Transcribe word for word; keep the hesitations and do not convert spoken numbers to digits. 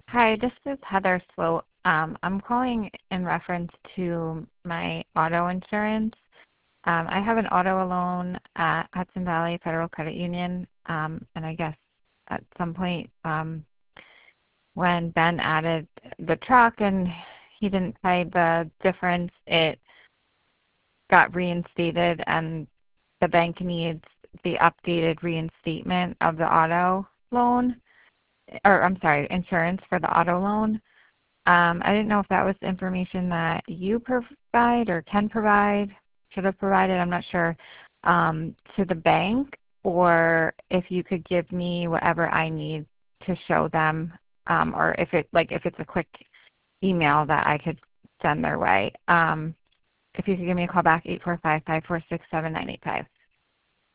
Hi, this is Heather Sloat. Um, I'm calling in reference to my auto insurance. Um, I have an auto loan at Hudson Valley Federal Credit Union, um, and I guess at some point um, when Ben added the truck and he didn't pay the difference, it got reinstated, and the bank needs the updated reinstatement of the auto loan, or I'm sorry, insurance for the auto loan. Um, I didn't know if that was information that you provide or can provide, should have provided, I'm not sure, um, to the bank, or if you could give me whatever I need to show them, um, or if it like if it's a quick email that I could send their way. Um, if you could give me a call back, eight four five, five four six, seven nine eight five.